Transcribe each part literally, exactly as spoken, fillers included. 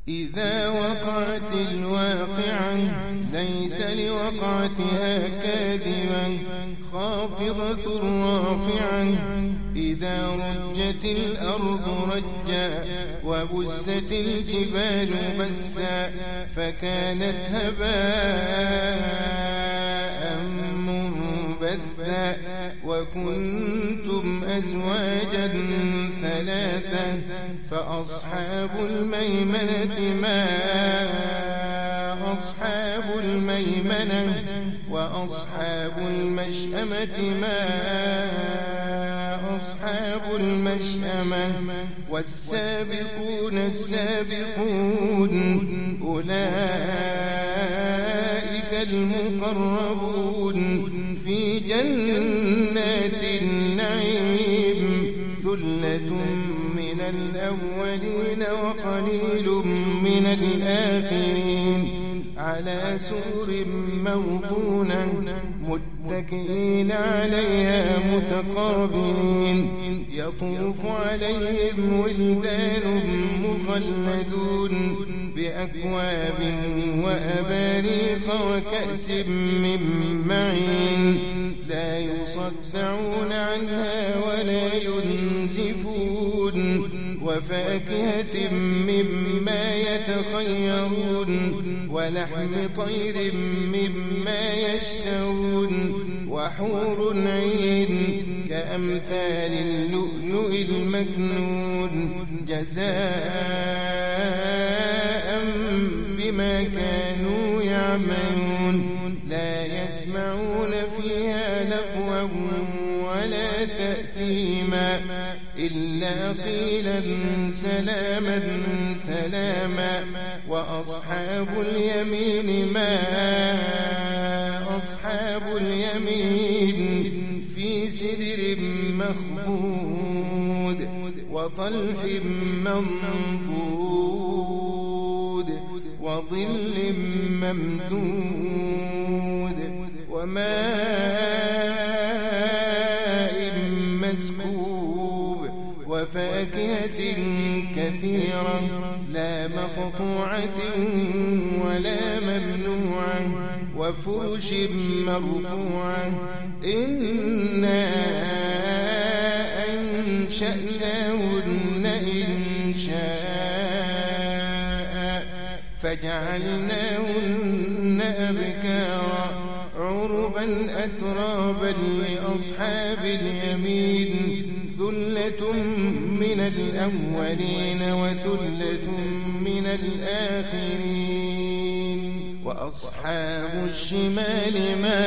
إذا وقعت الواقعة ليس لوقعتها كاذبة خافضة رافعة إذا رجت الأرض رجا وبست الجبال بسا فكانت هباء منبثا وكنتم أزواجا ثلاثة فأصحاب الميمنة ما أصحاب الميمنة وأصحاب المشأمة ما أصحاب المشأمة والسابقون السابقون أولئك المقربون في جنات النعيم ثلة من الأولين وقليل من الآخرين على سرر موضونة متكئين عليها متقابلين يطوف عليهم ولدان مخلدون بأكواب وأباريق وكأس من معين لا يصدعون عنها ولا ينزفون وفاكهة مما يتخيرون ولحم طير مما يشتهون وحور عين كأمثال اللؤلؤ المكنون جزاء بما كانوا يعملون لا يسمعون فيها لغوا ولا تأثيما إلا قيلا سلاما سلاما وأصحاب اليمين ما أصحاب اليمين في سدر مخبود وطلح منضود وظل ممدود وماء مسكوب وفاكهة كثيرة لا مقطوعة ولا ممنوعة وفرش مرفوعة إنا أنشأناهن إنشاء فجعلناهن أبكارا عربا أترابا لأصحاب اليمين ثلة من الأولين وثلة من الآخرين وأصحاب الشمال ما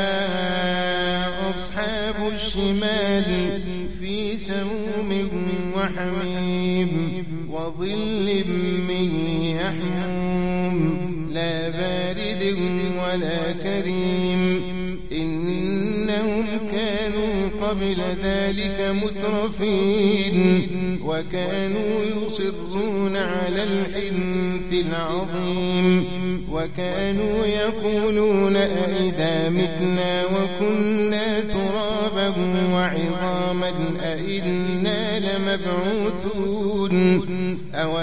أصحاب الشمال في سموم وحميم وظل من يحموم لا بارد ولا كريم إنهم كانوا قبل ذلك مترفين وكانوا يصرون على الحنث العظيم وكانوا يقولون أئذا متنا وكنا ترابا وعظاما أئنا لمبعوثون أو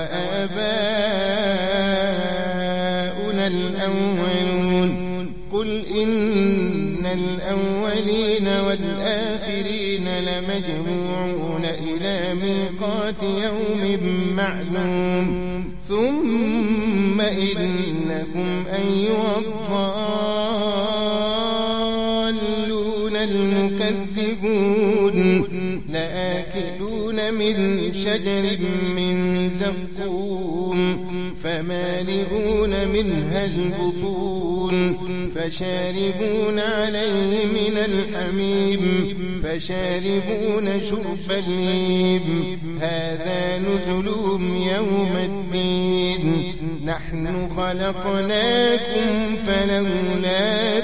آباؤنا الأولون قل إن الأولين والآخرين لمجموعون إلى ميقات يوم معلوم ثم إنكم أيها الضالون المكذبون لآكلون من شجر من زقوم فمالئون منها البطون فشاربون عليه من الحميم فشاربون شرب الهيم هذا نزلهم يوم الدين نحن خلقناكم فلولا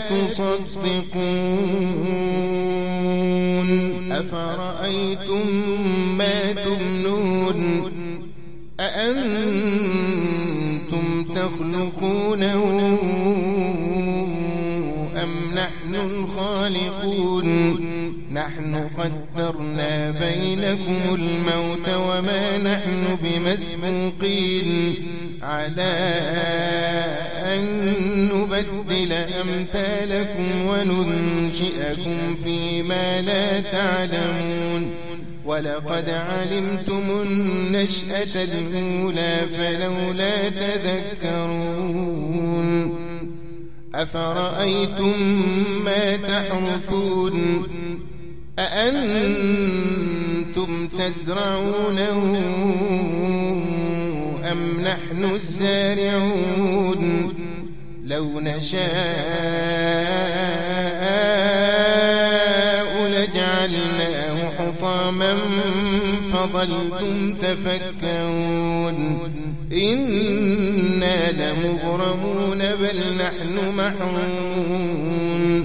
تصدقون أفرأيتم ما تمنون أأنتم تخلقونه أم نحن الخالقون نحن قدرنا بينكم الموت وما نحن بمسبوقين على أن نبدل أمثالكم وننشئكم فيما لا تعلمون ولقد علمتم النشأة الأولى فلولا تذكرون أفرأيتم ما تحرثون أأنتم تزرعونه أم نحن الزارعون لو نشاء لجعلناه حطاما فظلتم تفكرون إنا لمغرمون بل نحن محرومون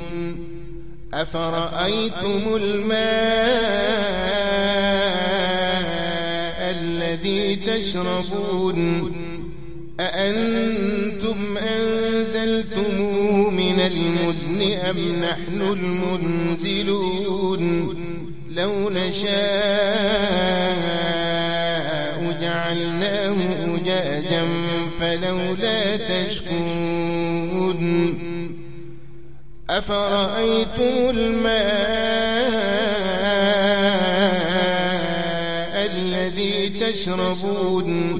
أفرأيتم الماء الذي تشربون أأنتم أنزلتموه من المزن أم نحن المنزلون لو نشاء جعلناه أجاجا فلولا تشكرون أفرأيتم الماء الذي تشربون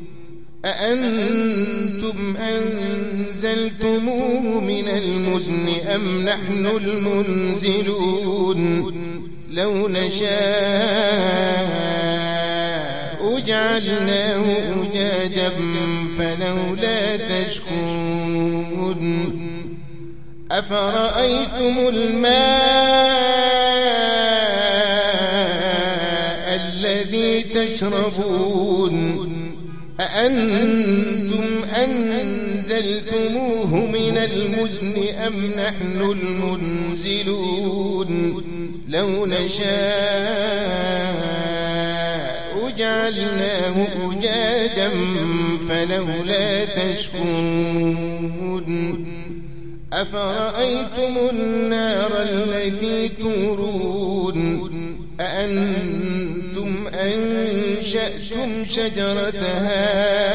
أأنتم أنزلتموه من المزن أم نحن المنزلون لو نشاء جعلناه أجاجا فلولا تشكرون أفرأيتم الماء الذي تشربون أأنتم أنزلتموه من المزن أم نحن المنزلون لو نشاء جعلناه أجاجا فلولا تشكرون أفرأيتم النار التي تورون أأنتم أنشأتم شجرتها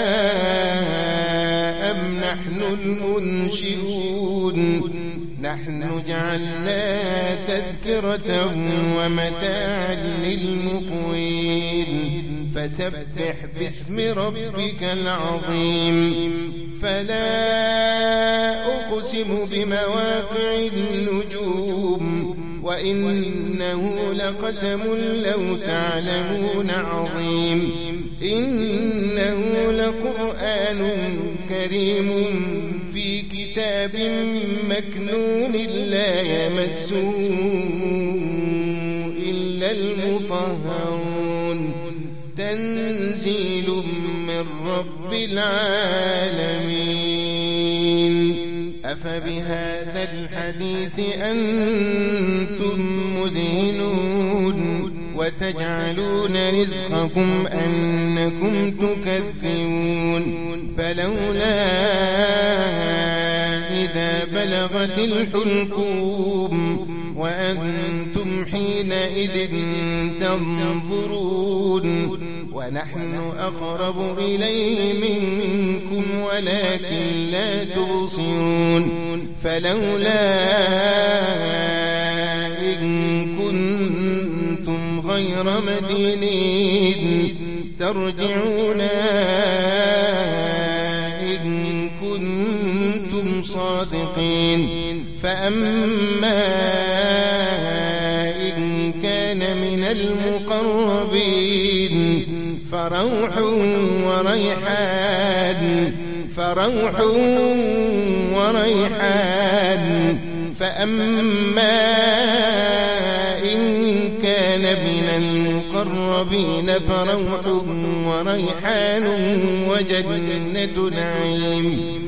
أم نحن المنشئون نحن جعلناها تذكرة ومتاعا للمقوين فسبح باسم ربك العظيم فلا أقسم بمواقع النجوم وإنه لقسم لو تعلمون عظيم إنه لقرآن كريم في كتاب مكنون لا يمسه إلا المطهرون تنزيل من رب العالمين أفبهذا الحديث أنتم مدهنون وتجعلون رزقكم أنكم تكذبون فلولا إذا بلغت الحلقوم وأنتم حينئذ تنظرون ونحن أقرب إليه منكم ولكن لا تبصرون فلولا إن كنتم غير مدينين ترجعونا إن كنتم صادقين فأما إن كان من المقربين فروح وريحان فروح وريحان فأما إن كان من المقربين فروح وريحان وجنة نعيم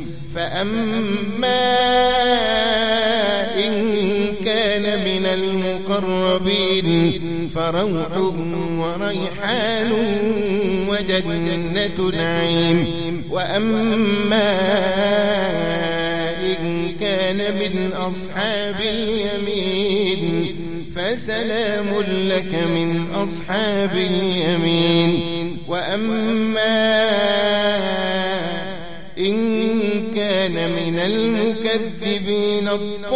فأما إن كان من المقربين فروح وريحان وجنة نعيم وأما إن كان من أصحاب اليمين فسلام لك من أصحاب اليمين وأما إن كان من المكذبين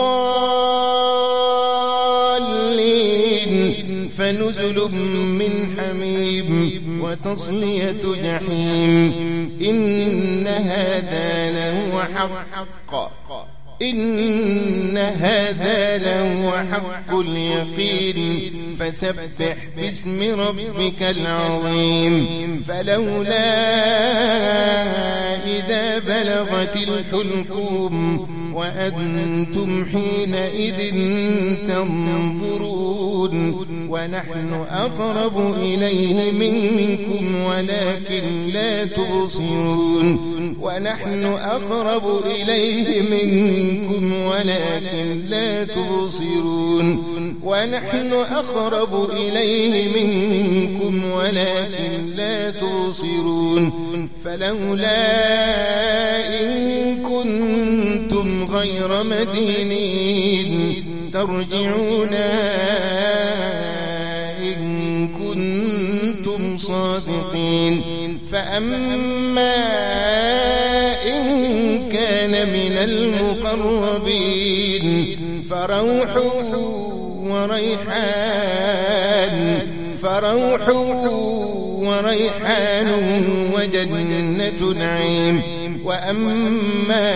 الضالين فنزل من حميم وتصلية جحيم إن هذا لهو حق إن هذا لهو حق اليقين فسبح باسم ربك العظيم فلولا إذا بلغت الحلقوم وأنتم حينئذ تنظرون ونحن أقرب إليه منكم ولكن لا تبصرون ونحن أقرب إليه منكم ولكن لا تبصرون ونحن أقرب إليه منكم ولكن لا تبصرون فلولا إن كنتم غير مدينين ترجعونها إن كنتم صادقين فأما إن كان من المقربين فروح وريحان فروح وريحان وجنة نعيم وأما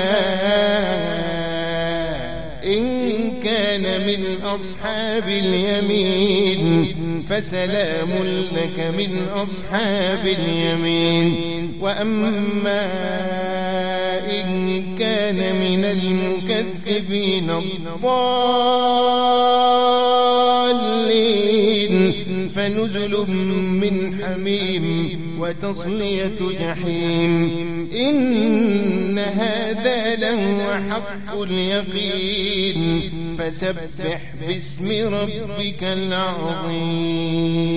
إن كان من أصحاب اليمين فسلام لك من أصحاب اليمين وأما إن كان من المكذبين الضالين فنزل من حميم وتصلية جحيم إن هذا لهو حق اليقين فسبح باسم ربك العظيم.